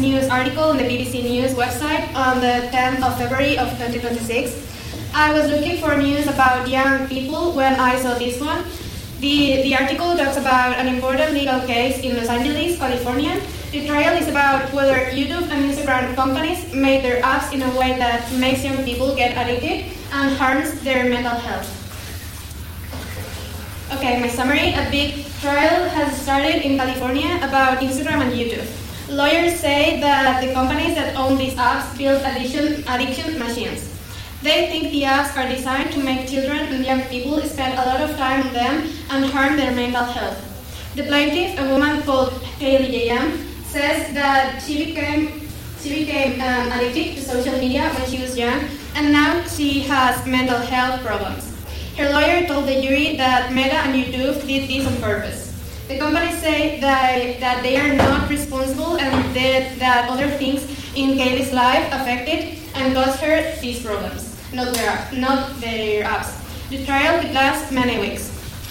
news article on the BBC News website on the 10th of February of 2026. I was looking for news about young people when I saw this one. The article talks about an important legal case in Los Angeles, California. The trial is about whether YouTube and Instagram companies made their apps in a way that makes young people get addicted and harms their mental health. Okay, my summary. A big trial has started in California about Instagram and YouTube. Lawyers say that the companies that own these apps build addiction machines. They think the apps are designed to make children and young people spend a lot of time on them and harm their mental health. The plaintiff, a woman called Kaylee J.M., says that she became addicted to social media when she was young, and now she has mental health problems. Her lawyer told the jury that Meta and YouTube did this on purpose. The companies say that they are not responsible and that other things in Kaylee's life affected and caused her these problems, not their apps. The trial could last many weeks.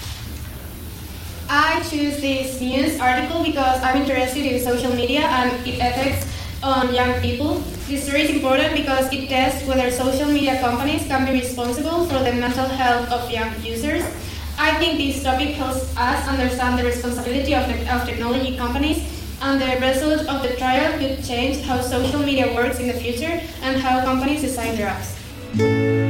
I choose this news article because I'm interested in social media and its effects on young people. This story is important because it tests whether social media companies can be responsible for the mental health of young users. I think this topic helps us understand the responsibility of technology companies, and the result of the trial could change how social media works in the future and how companies design their apps.